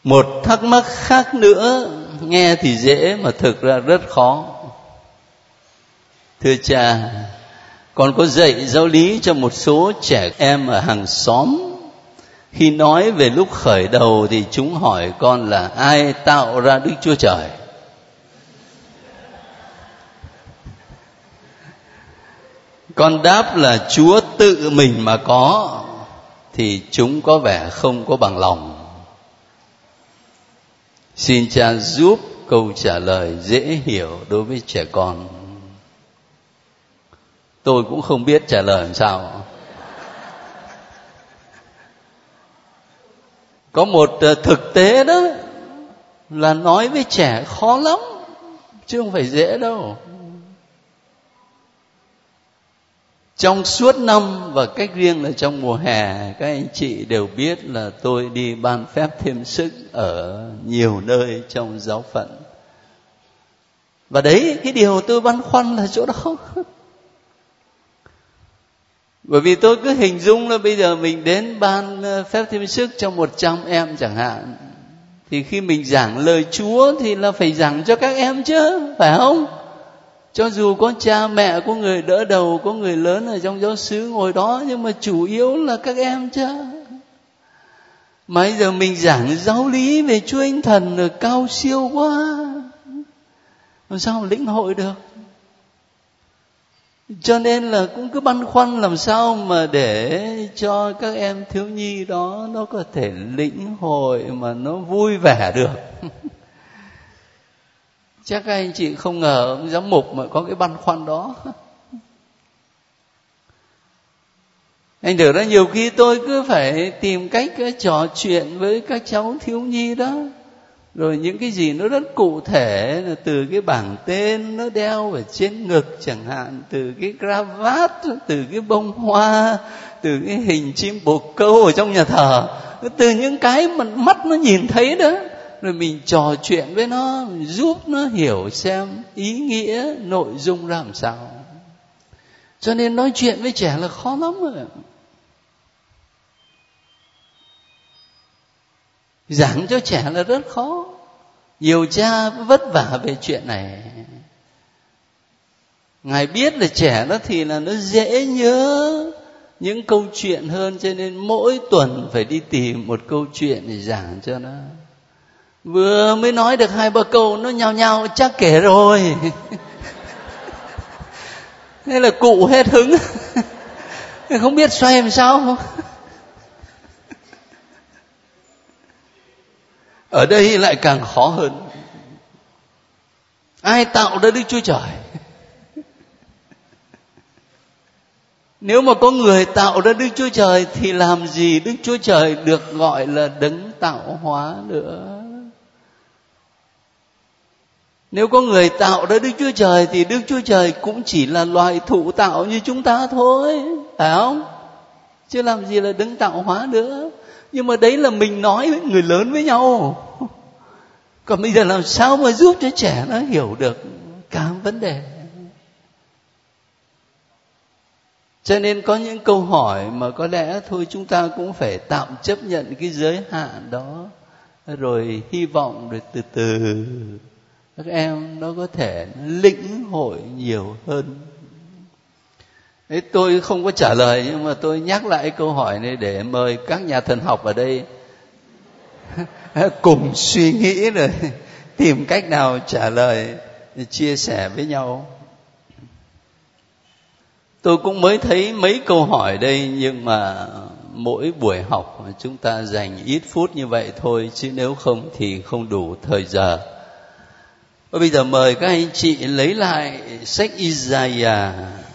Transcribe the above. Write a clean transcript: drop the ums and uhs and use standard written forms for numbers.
Một thắc mắc khác nữa, nghe thì dễ mà thực ra rất khó. Thưa cha, con có dạy giáo lý cho một số trẻ em ở hàng xóm. Khi nói về lúc khởi đầu thì chúng hỏi con là ai tạo ra Đức Chúa Trời? Con đáp là Chúa tự mình mà có, thì chúng có vẻ không có bằng lòng. Xin cha giúp câu trả lời dễ hiểu đối với trẻ con. Tôi cũng không biết trả lời làm sao. Có một thực tế đó là nói với trẻ khó lắm, chứ không phải dễ đâu. Trong suốt năm và cách riêng là trong mùa hè, các anh chị đều biết là tôi đi ban phép thêm sức ở nhiều nơi trong giáo phận. Và đấy, cái điều tôi băn khoăn là chỗ đó. Bởi vì tôi cứ hình dung là bây giờ mình đến ban phép thêm sức cho 100 em chẳng hạn, thì khi mình giảng lời Chúa thì là phải giảng cho các em chứ, phải không? Cho dù có cha mẹ, có người đỡ đầu, có người lớn ở trong giáo xứ ngồi đó, nhưng mà chủ yếu là các em chứ. Mà bây giờ mình giảng giáo lý về Chúa Anh Thần rồi cao siêu quá, làm sao mà lĩnh hội được? Cho nên là cũng cứ băn khoăn làm sao mà để cho các em thiếu nhi đó nó có thể lĩnh hội mà nó vui vẻ được. Chắc các anh chị không ngờ ông giám mục mà có cái băn khoăn đó. Anh tưởng ra nhiều khi tôi cứ phải tìm cách trò chuyện với các cháu thiếu nhi đó, rồi những cái gì nó rất cụ thể, là từ cái bảng tên nó đeo ở trên ngực chẳng hạn, từ cái cravat, từ cái bông hoa, từ cái hình chim bồ câu ở trong nhà thờ, từ những cái mà mắt nó nhìn thấy đó, rồi mình trò chuyện với nó, giúp nó hiểu xem ý nghĩa nội dung ra làm sao. Cho nên nói chuyện với trẻ là khó lắm rồi. Giảng cho trẻ là rất khó. Nhiều cha vất vả về chuyện này. Ngài biết là trẻ nó thì là nó dễ nhớ những câu chuyện hơn, cho nên mỗi tuần phải đi tìm một câu chuyện để giảng cho nó. Vừa mới nói được 2-3 câu nó nhao nhao chắc kể rồi. Thế là cụ hết hứng. Không biết xoay làm sao. Ở đây lại càng khó hơn. Ai tạo ra Đức Chúa Trời? Nếu mà có người tạo ra Đức Chúa Trời thì làm gì Đức Chúa Trời được gọi là đấng tạo hóa nữa? Nếu có người tạo ra Đức Chúa Trời thì Đức Chúa Trời cũng chỉ là loài thụ tạo như chúng ta thôi, phải không? Chứ làm gì là đấng tạo hóa nữa. Nhưng mà đấy là mình nói với người lớn với nhau. Còn bây giờ làm sao mà giúp cho trẻ nó hiểu được cả vấn đề. Cho nên có những câu hỏi mà có lẽ thôi chúng ta cũng phải tạm chấp nhận cái giới hạn đó, rồi hy vọng rồi từ từ các em nó có thể lĩnh hội nhiều hơn. Đấy, tôi không có trả lời, nhưng mà tôi nhắc lại câu hỏi này để mời các nhà thần học ở đây cùng suy nghĩ rồi tìm cách nào trả lời, chia sẻ với nhau. Tôi cũng mới thấy mấy câu hỏi đây, nhưng mà mỗi buổi học chúng ta dành ít phút như vậy thôi, chứ nếu không thì không đủ thời giờ. Và bây giờ mời các anh chị lấy lại sách Isaiah